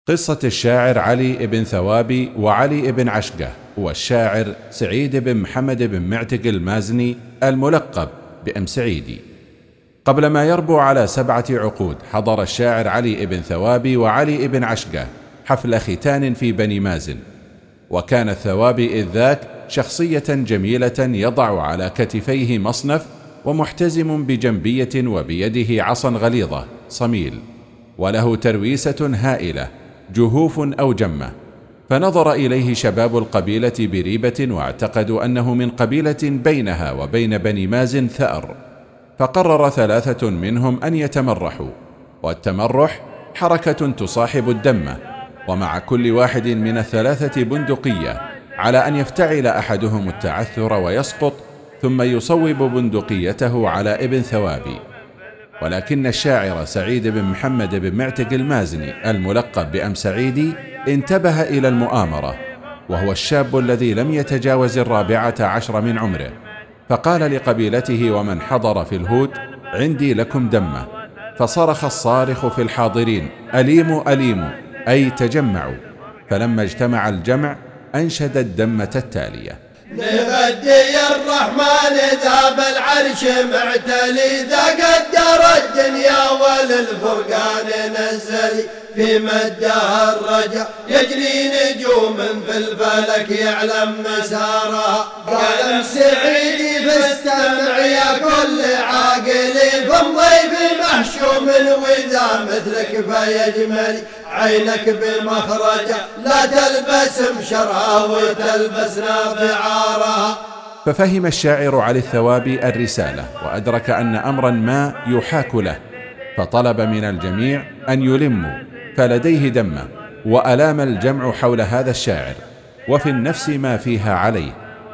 قصة الشاعر علي بن ثوابي وعلي بن عشقة والشاعر سعيد بن محمد بن معتق المازني الملقب بأم سعيدي. قبل ما يربو على 7 عقود حضر الشاعر علي بن ثوابي وعلي بن عشقة حفل ختان في بني مازن، وكان الثوابي إذ ذاك شخصية جميلة يضع على كتفيه مصنف ومحتزم بجنبية وبيده عصا غليظة صميل، وله ترويسة هائلة جهوف أو جمة، فنظر إليه شباب القبيلة بريبة واعتقدوا أنه من قبيلة بينها وبين بني مازن ثأر، فقرر 3 منهم أن يتمرحوا، والتمرح حركة تصاحب الدمة، ومع كل واحد من ال3 بندقية، على أن يفتعل أحدهم التعثر ويسقط ثم يصوب بندقيته على ابن ثوابي. ولكن الشاعر سعيد بن محمد بن معتق المازني الملقب بأم سعيدي انتبه إلى المؤامرة، وهو الشاب الذي لم يتجاوز 14 من عمره، فقال لقبيلته ومن حضر في الهود: عندي لكم دمة. فصرخ الصارخ في الحاضرين: أليموا أليموا، أي تجمعوا. فلما اجتمع الجمع أنشد الدمة التالية: نفدي الرحمن ذا بالعرش معتلي، ذا قدر الدنيا وللفرقان نزلي، في مدها الرجع يجري نجوم في الفلك يعلم مسارها. قال سعيدي فاستمع يا كل عاقلي، فامضي بمحشوم وذا مثلك فيجملي، عينك بمخرجه لا تلبس مشرها وتلبسنا بعارها. ففهم الشاعر علي الثوابي الرسالة وأدرك أن أمرا ما يحاك له، فطلب من الجميع أن يلموا، فلديه دمة، وألام الجمع حول هذا الشاعر، وفي النفس ما فيها عليه،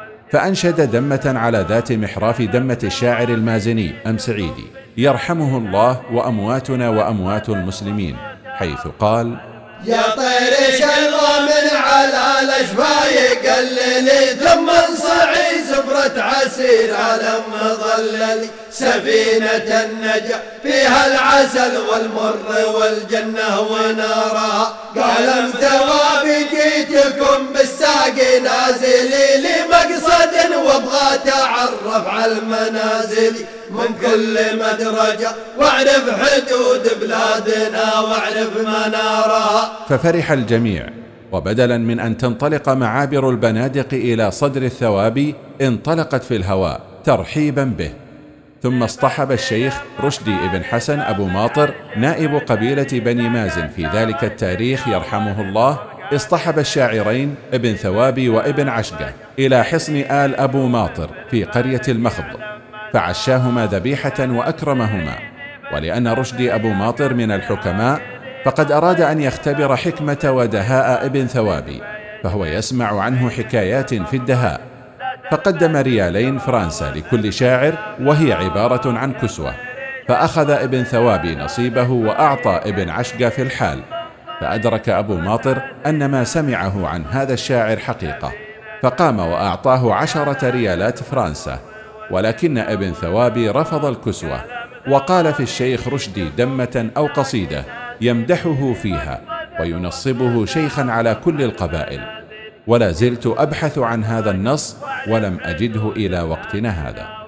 فأنشد دمة على ذات محراف دمة الشاعر المازني أم سعيدي يرحمه الله وأمواتنا وأموات المسلمين، حيث قال: يا طير شلوى من على الأشفا يقللي، ثم انصعي زبرة عسير على مظللي، سفينة النجا فيها العسل والمر والجنة ونارها. قال ام ثوابي جيتكم بالساقي نازلي، لمقصد وابغى تعرف على المنازل، من كل مدرجة واعرف حدود بلادنا واعرف منارها. ففرح الجميع، وبدلا من أن تنطلق معابر البنادق إلى صدر الثوابي انطلقت في الهواء ترحيبا به. ثم اصطحب الشيخ رشدي بن حسن أبو ماطر نائب قبيلة بني مازن في ذلك التاريخ يرحمه الله، اصطحب الشاعرين ابن ثوابي وابن عشقة إلى حصن آل أبو ماطر في قرية المخض، فعشاهما ذبيحة وأكرمهما. ولأن رشدي أبو ماطر من الحكماء، فقد أراد أن يختبر حكمة ودهاء ابن ثوابي، فهو يسمع عنه حكايات في الدهاء، فقدم 2 فرنسا لكل شاعر، وهي عبارة عن كسوة، فأخذ ابن ثوابي نصيبه وأعطى ابن عشقة في الحال. فأدرك أبو ماطر أن ما سمعه عن هذا الشاعر حقيقة، فقام وأعطاه 10 ريالات فرنسا، ولكن ابن ثوابي رفض الكسوة، وقال في الشيخ رشدي دمة أو قصيدة يمدحه فيها وينصبه شيخا على كل القبائل، ولا زلت أبحث عن هذا النص ولم أجده إلى وقتنا هذا.